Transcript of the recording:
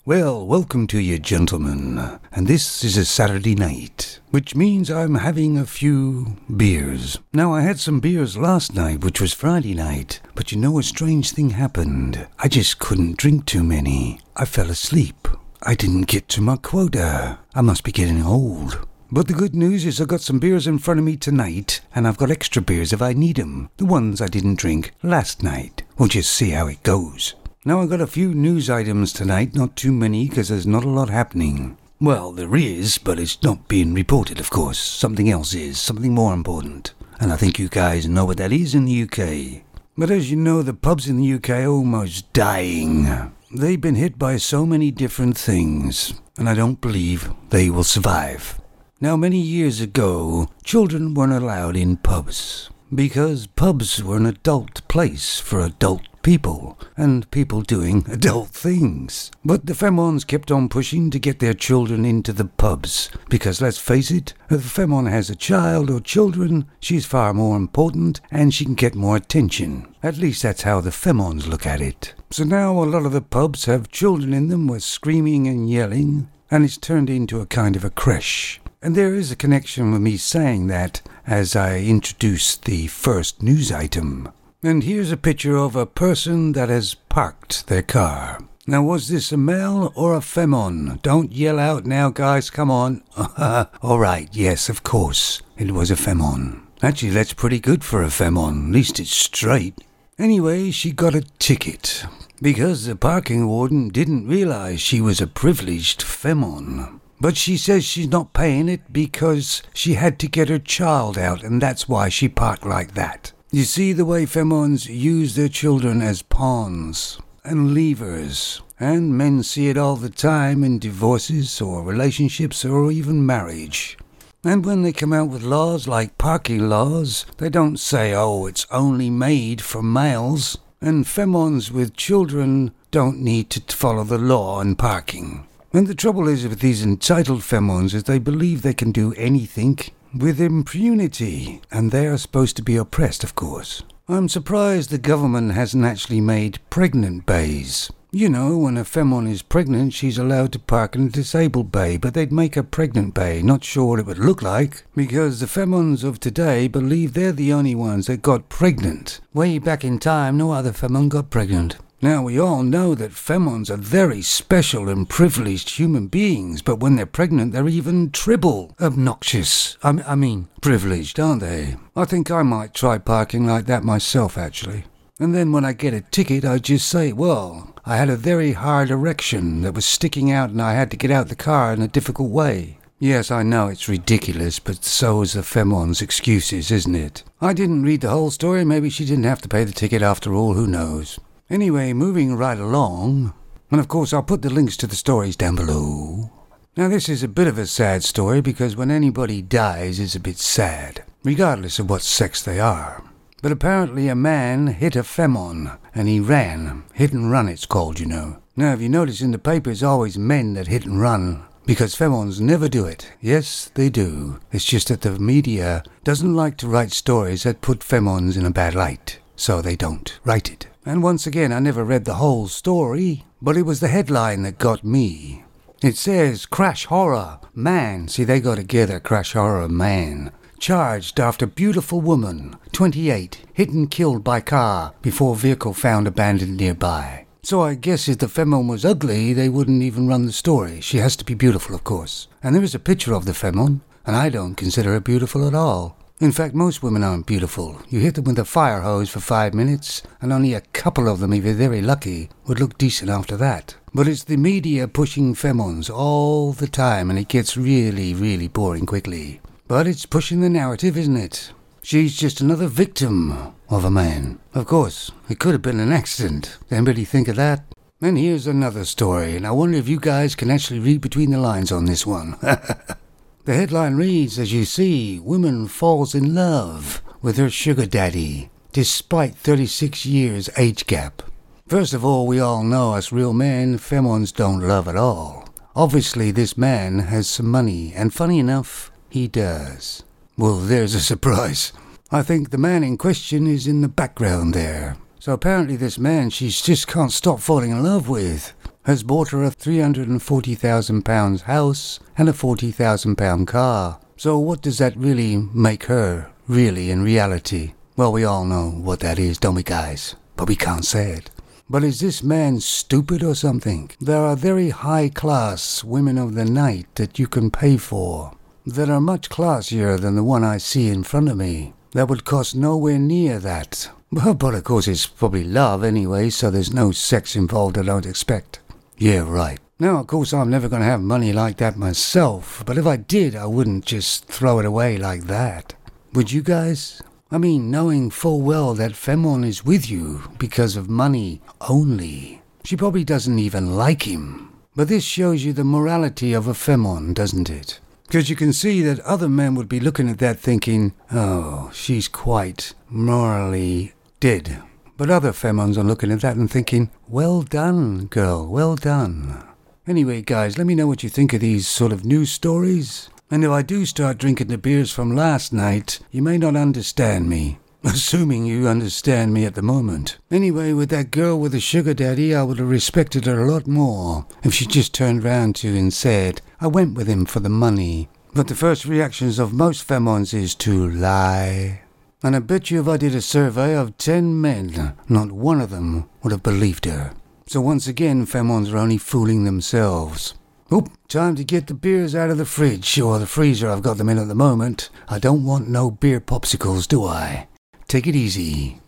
Well, welcome to you, gentlemen. And this is a Saturday night, which means I'm having a few beers. Now, I had some beers last night, which was Friday night, but you know, a strange thing happened. I just couldn't drink too many. I fell asleep. I didn't get to my quota. I must be getting old. But the good news is I've got some beers in front of me tonight, and I've got extra beers if I need them. The ones I didn't drink last night. We'll just see how it goes. Now, I've got a few news items tonight, not too many, because there's not a lot happening. Well, there is, but it's not being reported, of course. Something else is, something more important. And I think you guys know what that is in the UK. But as you know, the pubs in the UK are almost dying. They've been hit by so many different things, and I don't believe they will survive. Now, many years ago, children weren't allowed in pubs, because pubs were an adult place for adult people, and people doing adult things. But the Femons kept on pushing to get their children into the pubs, because let's face it, if a Femon has a child or children, she's far more important, and she can get more attention. At least that's how the Femons look at it. So now a lot of the pubs have children in them with screaming and yelling, and it's turned into a kind of a creche. And there is a connection with me saying that as I introduce the first news item. And here's a picture of a person that has parked their car. Now, was this a male or a Femon? Don't yell out now, guys, come on. All right, yes, of course, it was a Femon. Actually, that's pretty good for a Femon, at least it's straight. Anyway, she got a ticket, because the parking warden didn't realize she was a privileged Femon. But she says she's not paying it because she had to get her child out, and that's why she parked like that. You see the way Femons use their children as pawns and levers, and men see it all the time in divorces or relationships or even marriage. And when they come out with laws like parking laws, they don't say, oh, it's only made for males. And Femons with children don't need to follow the law on parking. And the trouble is with these entitled Femons is they believe they can do anything with impunity, and they are supposed to be oppressed, of course. I'm surprised the government hasn't actually made pregnant bays. You know, when a Femon is pregnant, she's allowed to park in a disabled bay, but they'd make a pregnant bay. Not sure what it would look like, because the Femons of today believe they're the only ones that got pregnant. Way back in time, no other Femon got pregnant. Now, we all know that Femons are very special and privileged human beings, but when they're pregnant, they're even triple obnoxious. I mean, privileged, aren't they? I think I might try parking like that myself, actually. And then when I get a ticket, I just say, well, I had a very hard erection that was sticking out and I had to get out the car in a difficult way. Yes, I know it's ridiculous, but so is the Femon's excuses, isn't it? I didn't read the whole story. Maybe she didn't have to pay the ticket after all, who knows? Anyway, moving right along, and of course I'll put the links to the stories down below. Now, this is a bit of a sad story because when anybody dies, it's a bit sad, regardless of what sex they are. But apparently a man hit a Femon, and he ran. Hit and run it's called, you know. Now, if you notice in the paper, it's always men that hit and run, because Femons never do it. Yes, they do. It's just that the media doesn't like to write stories that put Femons in a bad light, so they don't write it. And once again, I never read the whole story, but it was the headline that got me. It says, Crash Horror, Man, see they go together, Crash Horror, Man, charged after beautiful woman, 28, hit and killed by car before vehicle found abandoned nearby. So I guess if the Femon was ugly, they wouldn't even run the story. She has to be beautiful, of course. And there is a picture of the Femon, and I don't consider her beautiful at all. In fact, most women aren't beautiful. You hit them with a fire hose for 5 minutes, and only a couple of them, if you're very lucky, would look decent after that. But it's the media pushing Femons all the time, and it gets really, really boring quickly. But it's pushing the narrative, isn't it? She's just another victim of a man. Of course, it could have been an accident. Anybody think of that? And here's another story, and I wonder if you guys can actually read between the lines on this one. The headline reads, as you see, woman falls in love with her sugar daddy, despite 36 years age gap. First of all, we all know us real men, Femons don't love at all. Obviously, this man has some money, and funny enough, he does. Well, there's a surprise. I think the man in question is in the background there. So apparently this man she just can't stop falling in love with. has bought her a £340,000 house and a £40,000 car. So what does that really make her, really, in reality? Well, we all know what that is, don't we, guys? But we can't say it. But is this man stupid or something? There are very high-class women of the night that you can pay for, that are much classier than the one I see in front of me. That would cost nowhere near that. But of course it's probably love anyway, so there's no sex involved, I don't expect. Yeah, right. Now, of course, I'm never going to have money like that myself, but if I did, I wouldn't just throw it away like that. Would you guys? I mean, knowing full well that Femon is with you because of money only. She probably doesn't even like him. But this shows you the morality of a Femon, doesn't it? Because you can see that other men would be looking at that thinking, oh, she's quite morally dead. But other Femons are looking at that and thinking, well done, girl, well done. Anyway, guys, let me know what you think of these sort of news stories. And if I do start drinking the beers from last night, you may not understand me. Assuming you understand me at the moment. Anyway, with that girl with the sugar daddy, I would have respected her a lot more if she just turned round to you and said, I went with him for the money. But the first reactions of most Femons is to lie. And I bet you if I did a survey of 10 men, not one of them would have believed her. So once again, Femons are only fooling themselves. Oop, time to get the beers out of the fridge, or the freezer I've got them in at the moment. I don't want no beer popsicles, do I? Take it easy.